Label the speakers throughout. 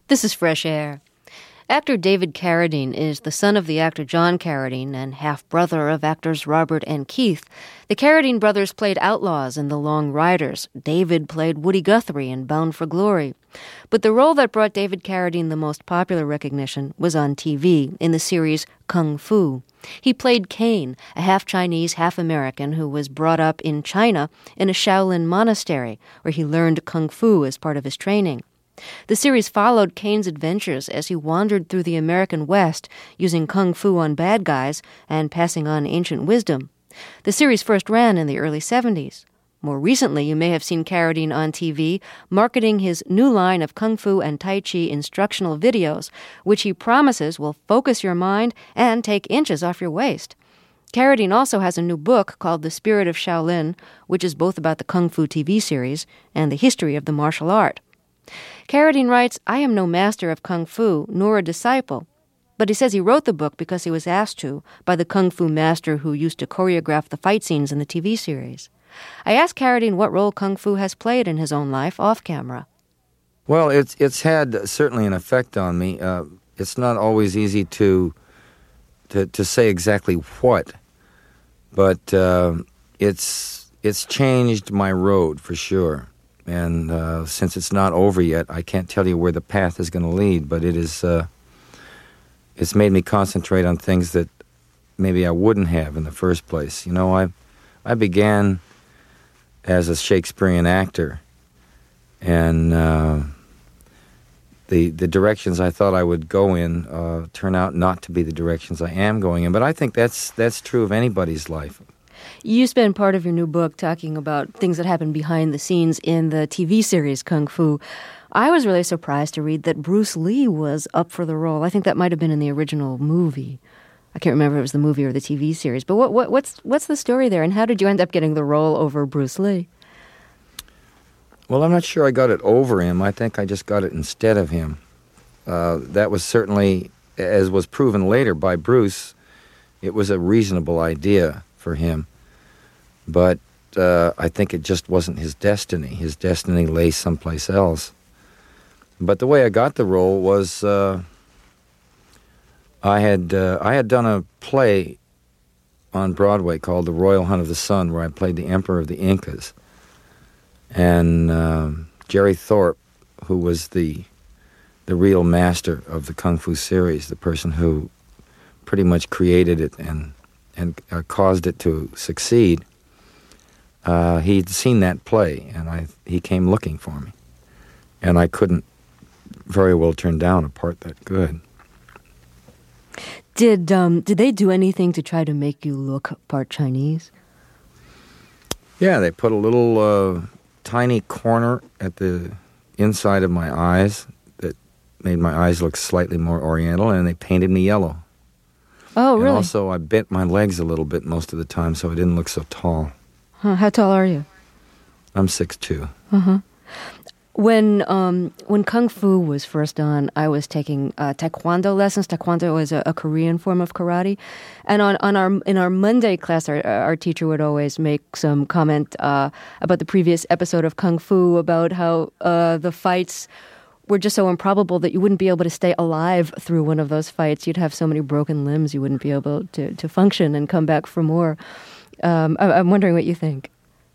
Speaker 1: This is Fresh Air. Actor David Carradine is the son of the actor John Carradine and half-brother of actors Robert and Keith. The Carradine brothers played outlaws in The Long Riders. David played Woody Guthrie in Bound for Glory. But the role that brought David Carradine the most popular recognition was on TV in the series Kung Fu. He played Caine, a half-Chinese, half-American who was brought up in China in a Shaolin monastery, where he learned Kung Fu as part of his training. The series followed Caine's adventures as he wandered through the American West using kung fu on bad guys and passing on ancient wisdom. The series first ran in the early 70s. More recently, you may have seen Carradine on TV marketing his new line of kung fu and tai chi instructional videos, which he promises will focus your mind and take inches off your waist. Carradine also has a new book called The Spirit of Shaolin, which is both about the Kung Fu TV series and the history of the martial art. Carradine writes, "I am no master of Kung Fu, nor a disciple." But he says he wrote the book because he was asked to by the Kung Fu master who used to choreograph the fight scenes in the TV series. I asked Carradine what role Kung Fu has played in his own life off camera.
Speaker 2: Well, it's had certainly an effect on me. It's not always easy to say exactly what, but it's changed my road for sure. And since it's not over yet, I can't tell you where the path is going to lead, but it's made me concentrate on things that maybe I wouldn't have in the first place. You know, I began as a Shakespearean actor, and the directions I thought I would go in turn out not to be the directions I am going in. But I think that's true of anybody's life.
Speaker 1: You spend part of your new book talking about things that happen behind the scenes in the TV series Kung Fu. I was really surprised to read that Bruce Lee was up for the role. I think that might have been in the original movie. I can't remember if it was the movie or the TV series. But what's the story there, and how did you end up getting the role over Bruce Lee?
Speaker 2: Well, I'm not sure I got it over him. I think I just got it instead of him. That was certainly, as was proven later by Bruce, it was a reasonable idea for him. But I think it just wasn't his destiny. His destiny lay someplace else. But the way I got the role was I had done a play on Broadway called The Royal Hunt of the Sun, where I played the Emperor of the Incas. And Jerry Thorpe, who was the real master of the Kung Fu series, the person who pretty much created it and caused it to succeed, he'd seen that play, and he came looking for me. And I couldn't very well turn down a part that good.
Speaker 1: Did they do anything to try to make you look part Chinese?
Speaker 2: Yeah, they put a little tiny corner at the inside of my eyes that made my eyes look slightly more oriental, and they painted me yellow.
Speaker 1: Oh, really?
Speaker 2: And also, I bent my legs a little bit most of the time, so I didn't look so tall.
Speaker 1: Huh, how tall are you?
Speaker 2: I'm 6'2".
Speaker 1: Uh-huh. When Kung Fu was first on, I was taking Taekwondo lessons. Taekwondo is a Korean form of karate. And in our Monday class, our teacher would always make some comment about the previous episode of Kung Fu, about how the fights were just so improbable that you wouldn't be able to stay alive through one of those fights. You'd have so many broken limbs, you wouldn't be able to function and come back for more. I'm wondering what you think.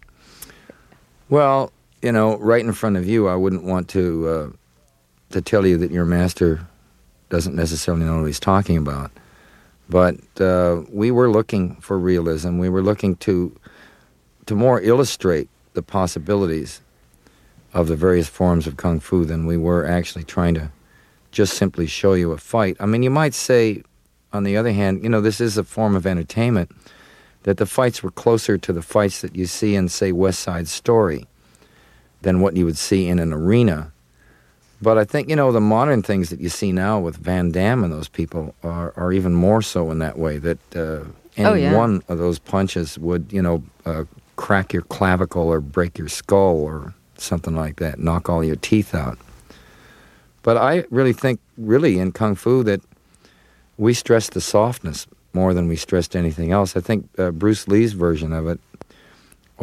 Speaker 2: Well, you know, right in front of you, I wouldn't want to tell you that your master doesn't necessarily know what he's talking about. But we were looking for realism. We were looking to more illustrate the possibilities of the various forms of Kung Fu than we were actually trying to just simply show you a fight. I mean, you might say, on the other hand, you know, this is a form of entertainment, that the fights were closer to the fights that you see in, say, West Side Story than what you would see in an arena. But I think, you know, the modern things that you see now with Van Damme and those people are even more so in that way, that any one of those punches would, you know, crack your clavicle or break your skull or something like that, knock all your teeth out. But I really think, in Kung Fu, that we stressed the softness more than we stressed anything else. I think Bruce Lee's version of it,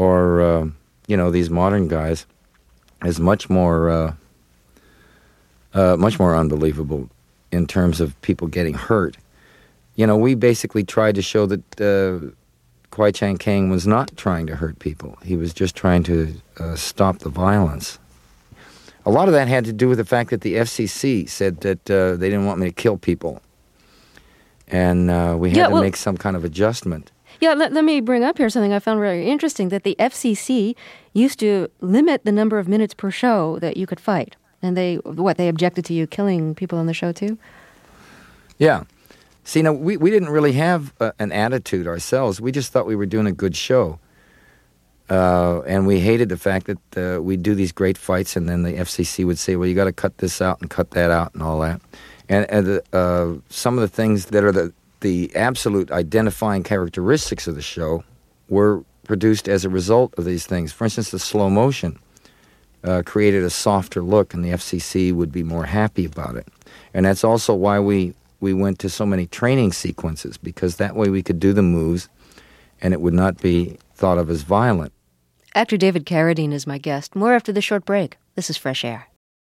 Speaker 2: or, you know, these modern guys, is much more much more unbelievable in terms of people getting hurt. We basically tried to show that Kwai Chang Caine was not trying to hurt people. He was just trying to stop the violence. A lot of that had to do with the fact that the FCC said that they didn't want me to kill people. And we had to make some kind of adjustment.
Speaker 1: Yeah, let me bring up here something I found very interesting, that the FCC used to limit the number of minutes per show that you could fight. And they objected to you killing people on the show too?
Speaker 2: Yeah. See, now, we didn't really have an attitude ourselves. We just thought we were doing a good show. And we hated the fact that we'd do these great fights and then the FCC would say, well, you got to cut this out and cut that out and all that. And some of the things that are the absolute identifying characteristics of the show were produced as a result of these things. For instance, the slow motion created a softer look, and the FCC would be more happy about it. And that's also why we went to so many training sequences, because that way we could do the moves and it would not be thought of as violent.
Speaker 1: Actor David Carradine is my guest. More after the short break. This is Fresh Air.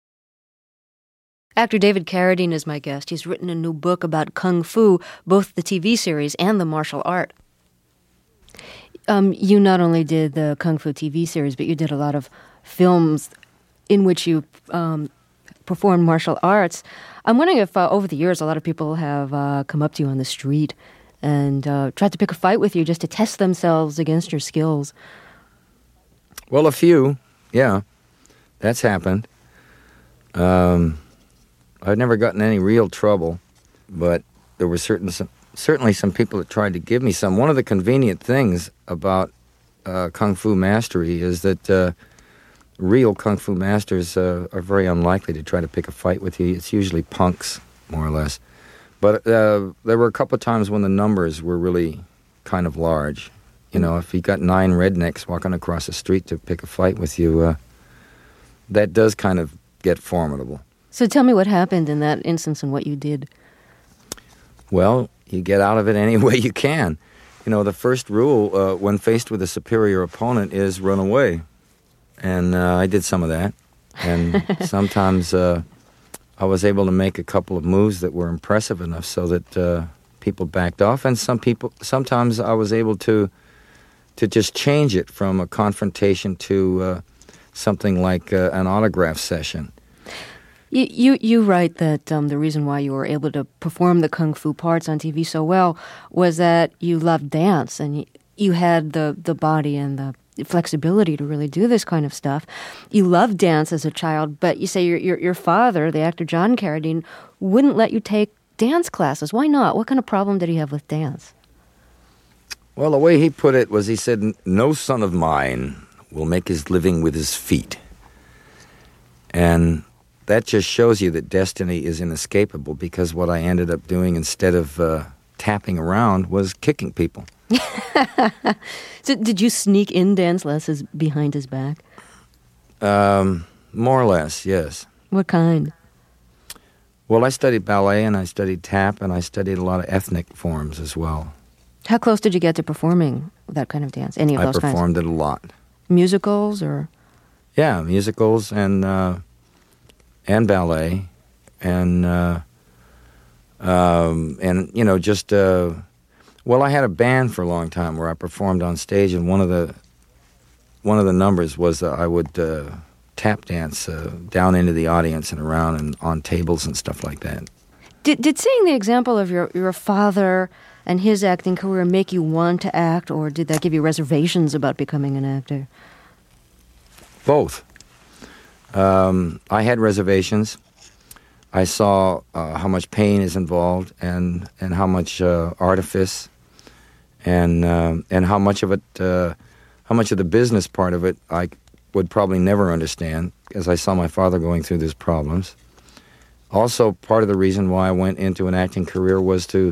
Speaker 1: Actor David Carradine is my guest. He's written a new book about Kung Fu, both the TV series and the martial art. You not only did the Kung Fu TV series, but you did a lot of films in which you performed martial arts. I'm wondering if over the years a lot of people have come up to you on the street and tried to pick a fight with you just to test themselves against your skills.
Speaker 2: Well, a few, yeah. That's happened. I've never gotten any real trouble, but there were certainly some people that tried to give me some. One of the convenient things about Kung Fu mastery is that real Kung Fu masters are very unlikely to try to pick a fight with you. It's usually punks, more or less. But there were a couple of times when the numbers were really kind of large. If you got 9 rednecks walking across the street to pick a fight with you, that does kind of get formidable.
Speaker 1: So tell me what happened in that instance and what you did.
Speaker 2: Well, you get out of it any way you can. The first rule when faced with a superior opponent is run away. And I did some of that. And sometimes I was able to make a couple of moves that were impressive enough so that people backed off. And sometimes I was able to just change it from a confrontation to something like an autograph session.
Speaker 1: You write that the reason why you were able to perform the Kung Fu parts on TV so well was that you loved dance and you had the body and the flexibility to really do this kind of stuff. You loved dance as a child, but you say your father, the actor John Carradine, wouldn't let you take dance classes. Why not? What kind of problem did he have with dance?
Speaker 2: Well, the way he put it was, he said, no son of mine will make his living with his feet. And that just shows you that destiny is inescapable, because what I ended up doing instead of tapping around was kicking people.
Speaker 1: So did you sneak in dance lessons behind his back?
Speaker 2: More or less, yes.
Speaker 1: What kind?
Speaker 2: Well, I studied ballet and I studied tap and I studied a lot of ethnic forms as well.
Speaker 1: How close did you get to performing that kind of dance? Any of those kinds?
Speaker 2: I performed it a lot. Musicals
Speaker 1: or?
Speaker 2: Yeah, musicals and ballet and just I had a band for a long time where I performed on stage, and one of the numbers was I would tap dance down into the audience and around and on tables and stuff like that.
Speaker 1: Did seeing the example of your father and his acting career make you want to act, or did that give you reservations about becoming an actor?
Speaker 2: Both. I had reservations. I saw how much pain is involved and how much artifice and how much of the business part of it I would probably never understand, because I saw my father going through these problems. Also, part of the reason why I went into an acting career was to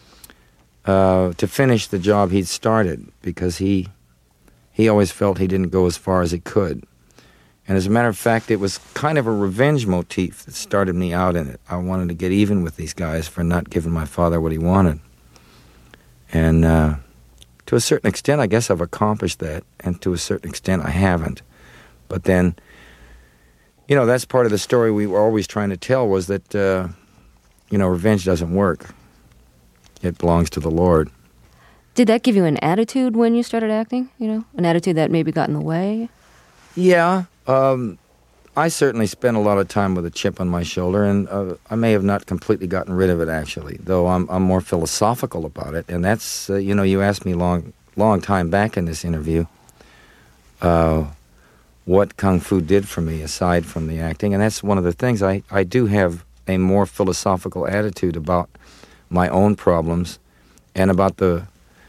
Speaker 2: finish the job he'd started, because he always felt he didn't go as far as he could. And as a matter of fact, it was kind of a revenge motif that started me out in it. I wanted to get even with these guys for not giving my father what he wanted. And to a certain extent, I guess I've accomplished that, and to a certain extent, I haven't. But then, You know, that's part of the story we were always trying to tell was that, revenge doesn't work. It belongs to the Lord.
Speaker 1: Did that give you an attitude when you started acting? An attitude that maybe got in the way?
Speaker 2: Yeah. I certainly spent a lot of time with a chip on my shoulder, and I may have not completely gotten rid of it, actually, though I'm more philosophical about it. And that's, you asked me long time back in this interview what Kung Fu did for me aside from the acting, and that's one of the things. I do have a more philosophical attitude about my own problems and about the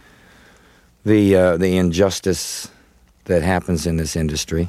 Speaker 2: injustice that happens in this industry.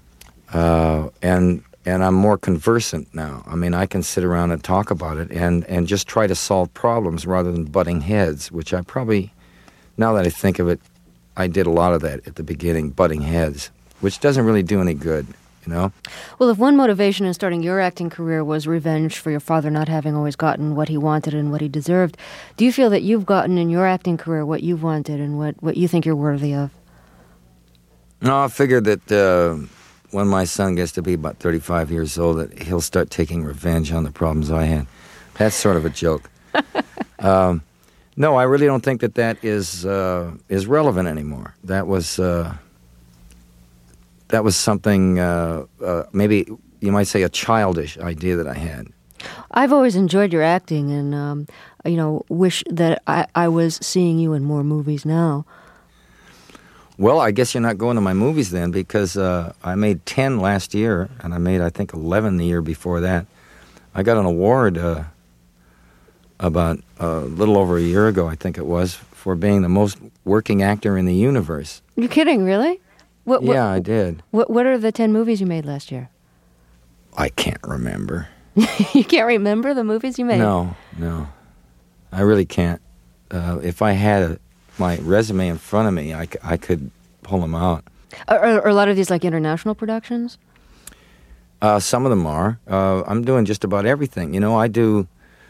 Speaker 2: And I'm more conversant now. I mean, I can sit around and talk about it and just try to solve problems rather than butting heads, which I probably, now that I think of it, I did a lot of that at the beginning, butting heads, which doesn't really do any good,
Speaker 1: Well, if one motivation in starting your acting career was revenge for your father not having always gotten what he wanted and what he deserved, do you feel that you've gotten in your acting career what you've wanted and what you think you're worthy of?
Speaker 2: No, I figured that when my son gets to be about 35 years old, that he'll start taking revenge on the problems I had. That's sort of a joke. No, I really don't think that is relevant anymore. That was something, maybe you might say a childish idea that I had.
Speaker 1: I've always enjoyed your acting and, wish that I was seeing you in more movies now.
Speaker 2: Well, I guess you're not going to my movies then, because I made 10 last year, and I made, I think, 11 the year before that. I got an award about a little over a year ago, I think it was, for being the most working actor in the universe.
Speaker 1: You're kidding, really?
Speaker 2: Yeah, I did.
Speaker 1: What are the 10 movies you made last year?
Speaker 2: I can't remember.
Speaker 1: You can't remember the movies you made?
Speaker 2: No. I really can't. If I had my resume in front of me, I could pull them out.
Speaker 1: Are a lot of these like international productions?
Speaker 2: Some of them are. I'm doing just about everything. I do,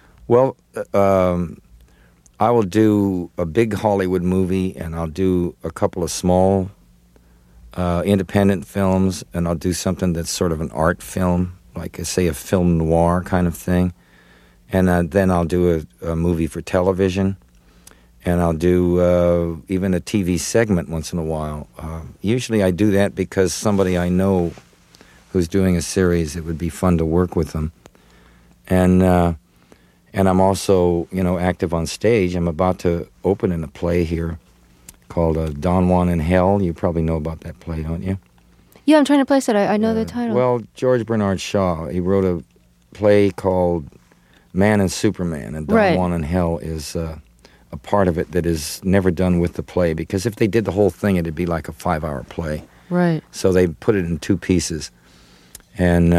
Speaker 2: I will do a big Hollywood movie, and I'll do a couple of small independent films, and I'll do something that's sort of an art film, like, say, a film noir kind of thing. And then I'll do a movie for television. And I'll do even a TV segment once in a while. Usually I do that because somebody I know who's doing a series, it would be fun to work with them. And I'm also, active on stage. I'm about to open in a play here called Don Juan in Hell. You probably know about that play, don't you?
Speaker 1: Yeah, I'm trying to place it. I know the title.
Speaker 2: Well, George Bernard Shaw, he wrote a play called Man and Superman, and Don Juan in Hell is a part of it that is never done with the play, because if they did the whole thing, it'd be like a 5-hour play.
Speaker 1: Right.
Speaker 2: So they put it in 2 pieces. And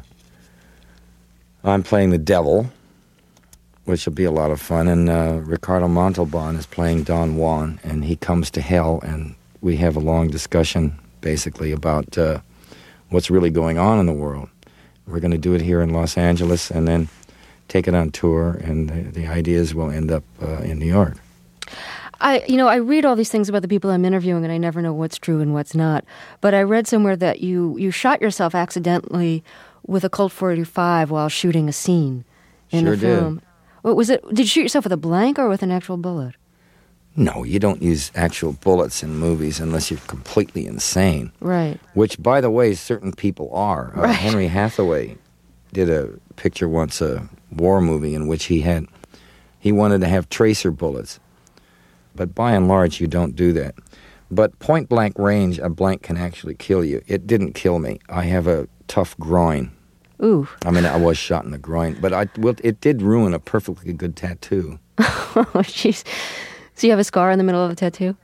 Speaker 2: I'm playing the devil, which will be a lot of fun, and Ricardo Montalban is playing Don Juan, and he comes to hell, and we have a long discussion, basically, about what's really going on in the world. We're going to do it here in Los Angeles, and then take it on tour, and the ideas will end up in New York.
Speaker 1: I read all these things about the people I'm interviewing, and I never know what's true and what's not. But I read somewhere that you shot yourself accidentally with a Colt 45 while shooting a scene in the film.
Speaker 2: Did.
Speaker 1: What was it? Did you shoot yourself with a blank or with an actual bullet?
Speaker 2: No, you don't use actual bullets in movies unless you're completely insane.
Speaker 1: Right.
Speaker 2: Which, by the way, certain people are.
Speaker 1: Right.
Speaker 2: Henry Hathaway did a picture once, a war movie, in which he wanted to have tracer bullets. But by and large, you don't do that. But point-blank range, a blank can actually kill you. It didn't kill me. I have a tough groin.
Speaker 1: Ooh.
Speaker 2: I mean, I was shot in the groin, but it did ruin a perfectly good tattoo.
Speaker 1: Oh, jeez. So you have a scar in the middle of the tattoo?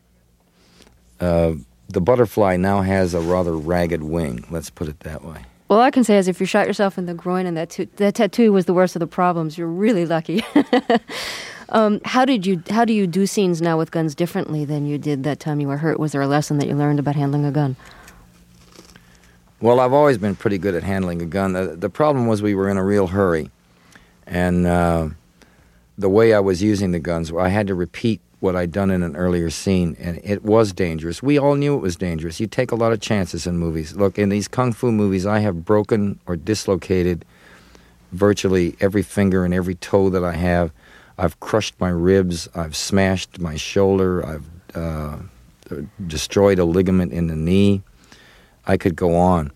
Speaker 2: The butterfly now has a rather ragged wing, let's put it that way.
Speaker 1: Well, all I can say is if you shot yourself in the groin and that tattoo was the worst of the problems, you're really lucky. How do you do scenes now with guns differently than you did that time you were hurt? Was there a lesson that you learned about handling a gun?
Speaker 2: Well, I've always been pretty good at handling a gun. The problem was we were in a real hurry. And the way I was using the guns, I had to repeat what I'd done in an earlier scene, and it was dangerous. We all knew it was dangerous. You take a lot of chances in movies. Look, in these kung fu movies, I have broken or dislocated virtually every finger and every toe that I have. I've crushed my ribs. I've smashed my shoulder. I've destroyed a ligament in the knee. I could go on.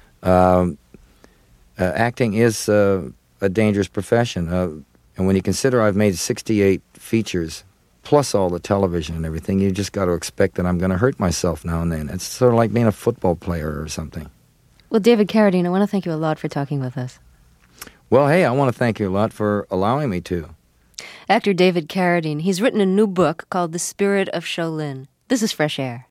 Speaker 2: Acting is a dangerous profession. And when you consider I've made 68 features, plus all the television and everything, you just got to expect that I'm going to hurt myself now and then. It's sort of like being a football player or something.
Speaker 1: Well, David Carradine, I want to thank you a lot for talking with us.
Speaker 2: Well, hey, I want to thank you a lot for allowing me to.
Speaker 1: Actor David Carradine, he's written a new book called The Spirit of Shaolin. This is Fresh Air.